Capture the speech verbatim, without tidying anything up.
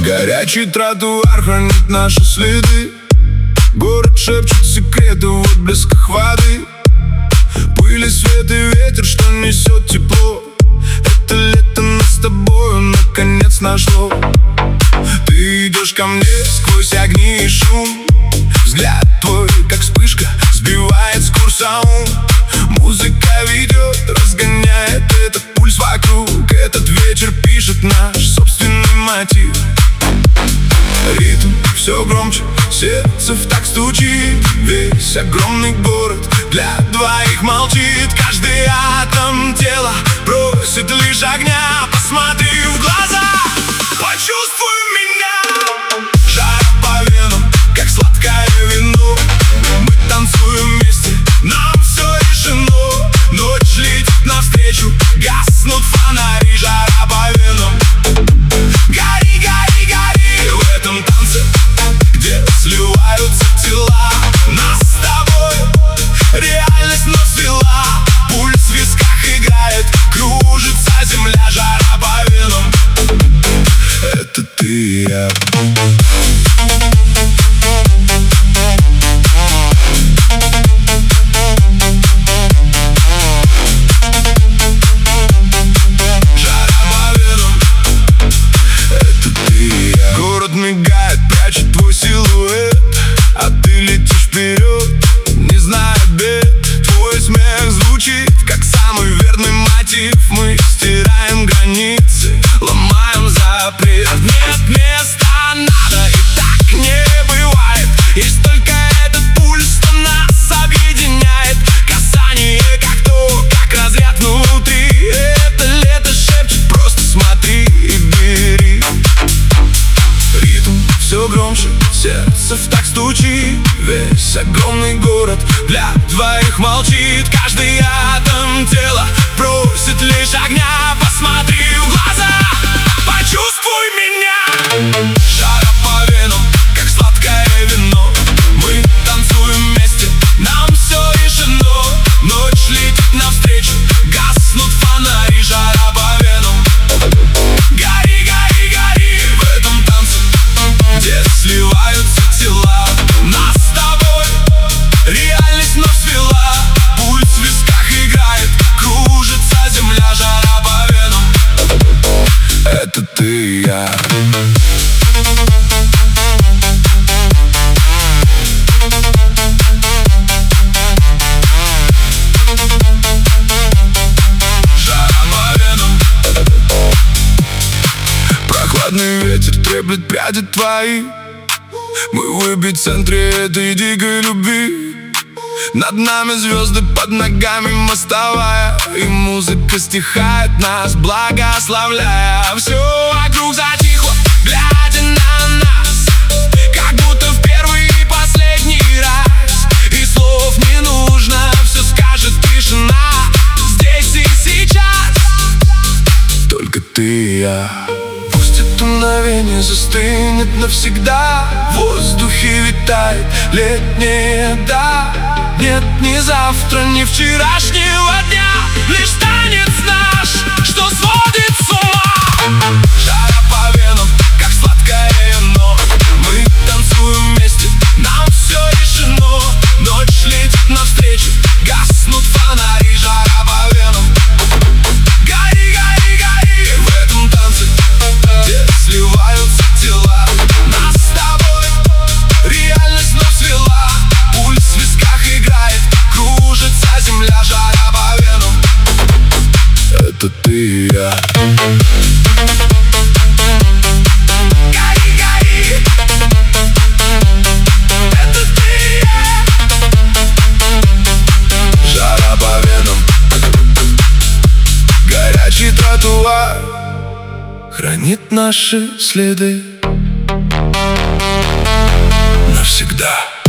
Горячий тротуар хранит наши следы. Город шепчет секреты в отблесках воды. Пыль и свет и ветер, что несет тепло. Это лето нас с тобою наконец нашло. Ты идешь ко мне сквозь огни и шум. Взгляд твой, как вспышка, сбивает с курса ум. Музыка ведет, разгоняет этот пульс вокруг. Этот вечер пишет наш собственный мотив. Ритм все громче, сердце в такт стучит. Весь огромный город для двоих молчит. Каждый атом тела просит лишь огня. Посмотри в глаза, почувствуй меня. Жара по венам, как сладкое вино. Мы танцуем вместе, нам все решено. Ночь летит навстречу, гаснут фонари. Жара по венам, гори, гори, гори. В этом танце, где сливаются тела, нас с тобой реальность вновь свела. Пульс в висках играет, кружится земля. Жара по венам, это ты и я. Мигает, прячет твой силуэт, а ты летишь вперед, не зная бед. Твой смех звучит, как самый верный мотив. Мы стираем границы, ломаем запрет. Нет места, надо, и так не бывает. Есть только этот пульс, что нас объединяет. Касание, как то, как разряд внутри. Это лето шепчет, просто смотри и бери. Все громче, сердце в такт стучит. Весь огромный город для двоих молчит. Каждый атом тела просит лишь огня. Посмотри в глаза, почувствуй меня. Жара по венам, как сладкое вино. Мы танцуем вместе, нам все решено. Ночь летит навстречу, гаснут фонари. Жара по венам, гори, гори, гори. В этом танце, где сливаются тела, нас с тобой реальность вновь свела. Пульс в висках играет, кружится земля. Жара по венам, это ты и я. Жара по венам, прохладный ветер треплет пряди твои. Мы в эпицентре этой дикой любви. Над нами звезды, под ногами мостовая. И музыка стихает, нас благословляя. Все вокруг затихло, глядя на нас, как будто в первый и последний раз. И слов не нужно, все скажет тишина. Здесь и сейчас только ты и я. Мгновение застынет навсегда. В воздухе витает летняя, да. Нет ни завтра, ни вчерашнего дня. Лишь танец наш, что сводит с ума. Жара по венам, как сладкое вино. Мы танцуем вместе, нам все решено. Ночь летит навстречу, гаснут фонари. Жара по венам, гори, гори, гори. В этом танце, где сливаются тела, нас с тобой реальность вновь свела. Пульс в висках играет, кружится земля. Жара по венам, это ты и я. Гори, гори, это ты и я. Жара по венам, горячий тротуар хранит наши следы навсегда.